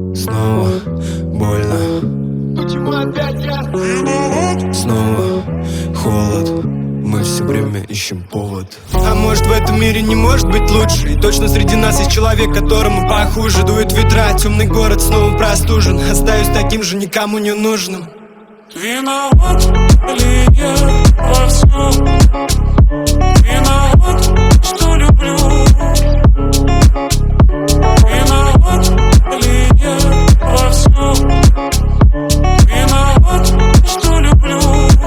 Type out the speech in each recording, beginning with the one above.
Снова больно. Почему опять я? Снова холод. Мы все время ищем повод. А может, в этом мире не может быть лучше? И точно среди нас есть человек, которому похуже. Дует ветра, темный город снова простужен. Остаюсь таким же, никому не нужным. Виноват ли я во всем? Виноват, что люблю. Виноват ли я во всем? Виноват, что люблю.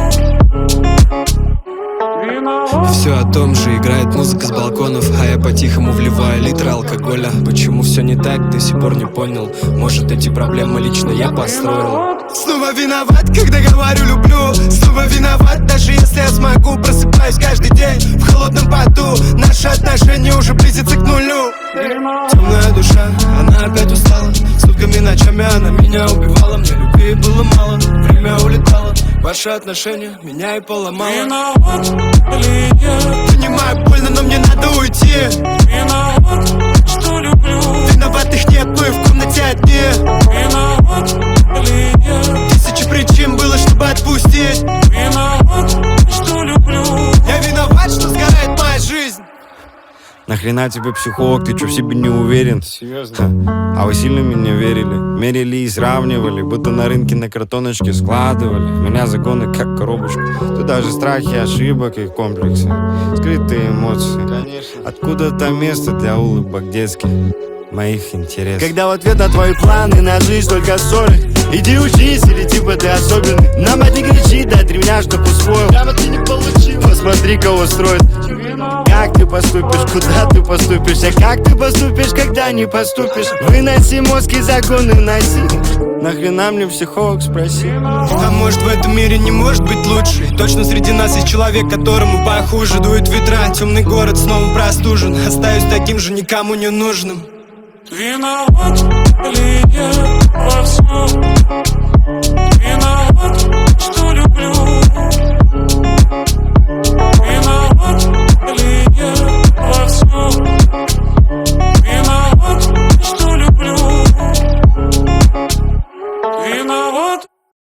Все о том же, играет музыка с балконов, а я по-тихому вливаю литр алкоголя. Почему все не так, до сих пор не понял. Может, эти проблемы лично я построил. Снова виноват, когда говорю люблю. Снова виноват, даже если я смогу. Просыпаюсь каждый день в холодном поту. Наши отношения уже близятся к нулю. Темная душа, она опять устала. Сутками, ночами она меня убивала. Мне любви было мало, время улетало. Ваши отношения меня и поломало. Виноват ли я? Понимаю, больно, но мне надо уйти. Виноват, что люблю. Виноватых нет, мы в комнате одни. Виноват ли я? Тысячи причин было, чтобы отпустить. Виноват, что люблю. Я виноват, что сгорает моя жизнь. Нахрена тебе психолог, ты чё в себе не уверен? Серьезно? А вы сильно меня верили? Мерили и сравнивали, будто на рынке на картоночке складывали. Меня загоны как коробочку. Тут даже страхи ошибок и комплексы, скрытые эмоции. Конечно. Откуда-то место для улыбок детских, моих интересов. Когда в ответ на твои планы на жизнь только ссоры. Иди учись, или типа ты особенный. На мать не кричи, дай 3 дня, чтоб усвоил. Прямо ты не получил. Посмотри, кого строит. Как ты поступишь, куда ты поступишь? А как ты поступишь, когда не поступишь? Выноси мозг и законы носи. Нахрена мне психолог, спроси. А может, в этом мире не может быть лучше? И точно среди нас есть человек, которому похуже. Дует ветра, темный город снова простужен. Остаюсь таким же, никому не нужным. Виноват ли я во всем?